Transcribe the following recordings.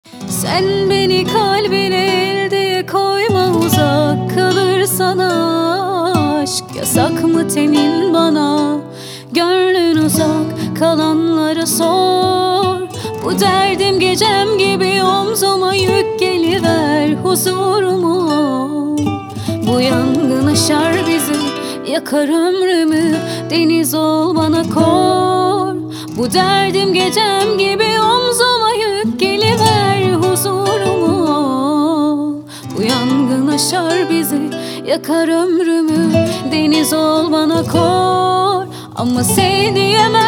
Sen beni kalbine el diye koyma, uzak kalır sana aşk. Yasak mı tenin bana, gönlün uzak kalanlara sor. Bu derdim gecem gibi omzuma yük geliver huzurumu. Bu yangın aşar bizi, yakar ömrümü, deniz ol bana kor. Bu derdim gecem gibi omzuma yük geliver huzurumu. Bu yangın aşar bizi, yakar ömrümü, deniz ol bana kor. Ama sen diyemem,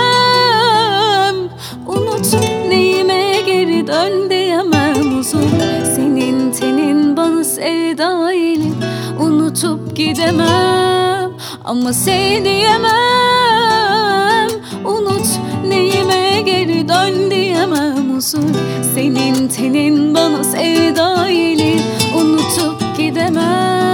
unut neyime geri dön diyemem uzun. Senin tenin bana sevda elim, unutup gidemem. Ama sen diyemem, unut neyime geri dön diyemem uzun. Senin tenin bana sevda elim, unutup gidemem.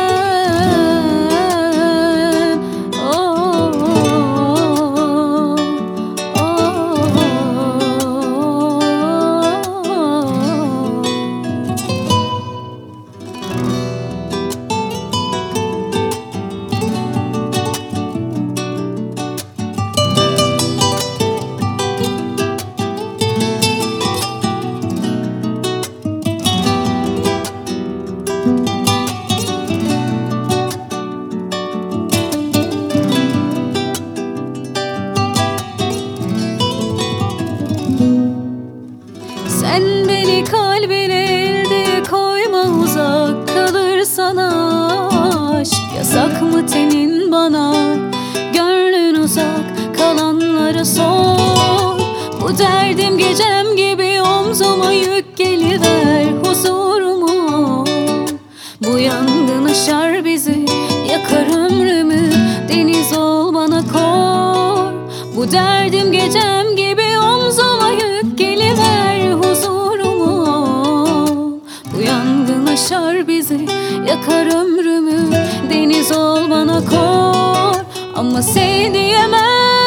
Sen beni kalbine el diye koyma, uzak kalır sana aşk. Yasak mı tenin bana, gönlün uzak kalanlara sor. Bu derdim gecem gibi omzuma yük geliver huzurumu. Bu yangın aşar bizi, yakar ömrümü, deniz ol bana kor. Bu derdim gecem gibi omzuma yük geliver huzurumu. Bu yangın aşar bizi, yakar ömrümü, deniz ol bana kor. Ama sen diyemem,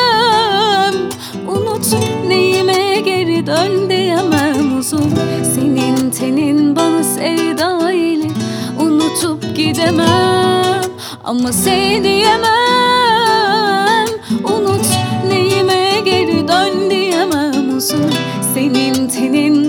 unut neyime geri dön diyemem uzun. Senin tenin bana sevda elim, unutup gidemem. Ama sen diyemem, unut neyime geri dön diyemem uzun. Senin tenin